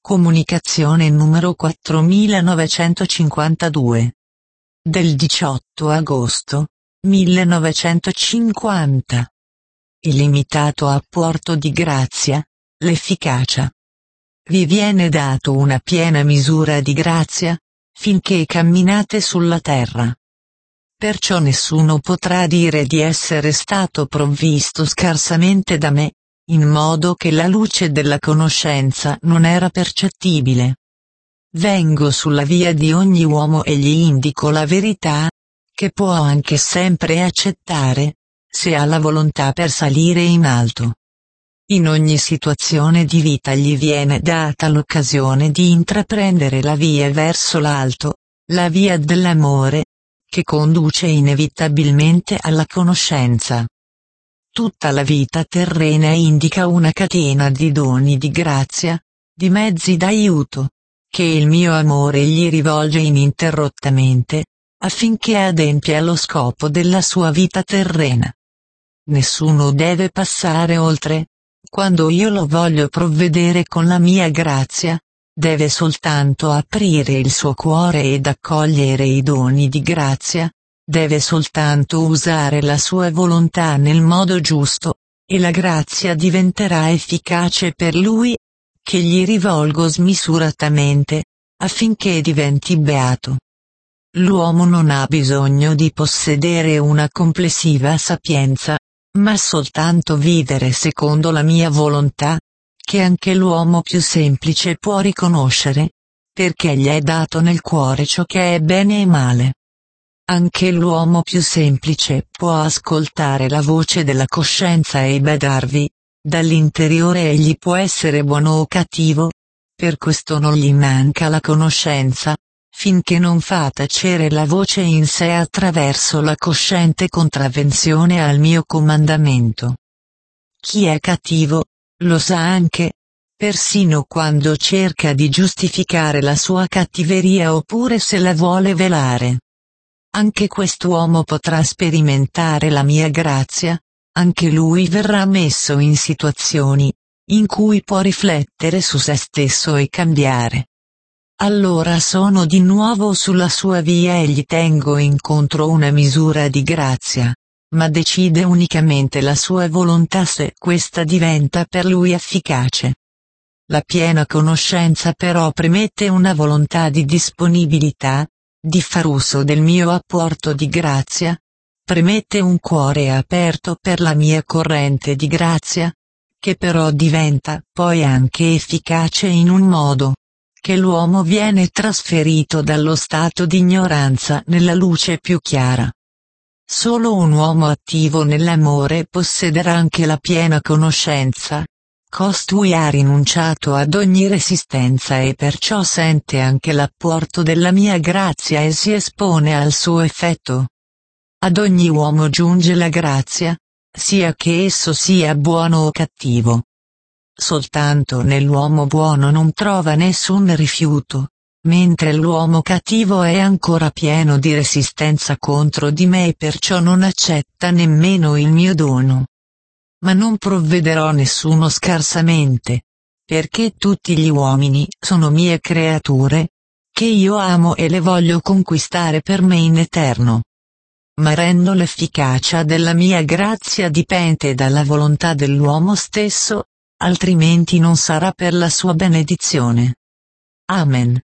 Comunicazione numero 4952. Del 18 agosto 1950. Illimitato apporto di grazia, l'efficacia. Vi viene dato una piena misura di grazia, finché camminate sulla terra. Perciò nessuno potrà dire di essere stato provvisto scarsamente da me, in modo che la luce della conoscenza non era percettibile. Vengo sulla via di ogni uomo e gli indico la verità, che può anche sempre accettare, se ha la volontà per salire in alto. In ogni situazione di vita gli viene data l'occasione di intraprendere la via verso l'alto, la via dell'amore, che conduce inevitabilmente alla conoscenza. Tutta la vita terrena indica una catena di doni di grazia, di mezzi d'aiuto, che il mio amore gli rivolge ininterrottamente, affinché adempia lo scopo della sua vita terrena. Nessuno deve passare oltre, quando io lo voglio provvedere con la mia grazia, deve soltanto aprire il suo cuore ed accogliere i doni di grazia, deve soltanto usare la sua volontà nel modo giusto, e la grazia diventerà efficace per lui, che gli rivolgo smisuratamente, affinché diventi beato. L'uomo non ha bisogno di possedere una complessiva sapienza, ma soltanto vivere secondo la mia volontà, che anche l'uomo più semplice può riconoscere, perché gli è dato nel cuore ciò che è bene e male. Anche l'uomo più semplice può ascoltare la voce della coscienza e badarvi, dall'interiore egli può essere buono o cattivo, per questo non gli manca la conoscenza, finché non fa tacere la voce in sé attraverso la cosciente contravvenzione al mio comandamento. Chi è cattivo, lo sa anche, persino quando cerca di giustificare la sua cattiveria oppure se la vuole velare. Anche quest'uomo potrà sperimentare la mia grazia, anche lui verrà messo in situazioni, in cui può riflettere su se stesso e cambiare. Allora sono di nuovo sulla sua via e gli tengo incontro una misura di grazia, ma decide unicamente la sua volontà se questa diventa per lui efficace. La piena conoscenza però premette una volontà di disponibilità, di far uso del mio apporto di grazia, premette un cuore aperto per la mia corrente di grazia, che però diventa poi anche efficace in un modo, che l'uomo viene trasferito dallo stato di ignoranza nella luce più chiara. Solo un uomo attivo nell'amore possederà anche la piena conoscenza. Costui ha rinunciato ad ogni resistenza e perciò sente anche l'apporto della mia grazia e si espone al suo effetto. Ad ogni uomo giunge la grazia, sia che esso sia buono o cattivo. Soltanto nell'uomo buono non trova nessun rifiuto, mentre l'uomo cattivo è ancora pieno di resistenza contro di me e perciò non accetta nemmeno il mio dono. Ma non provvederò nessuno scarsamente, perché tutti gli uomini sono mie creature, che io amo e le voglio conquistare per me in eterno. Ma rendo l'efficacia della mia grazia dipende dalla volontà dell'uomo stesso, altrimenti non sarà per la sua benedizione. Amen.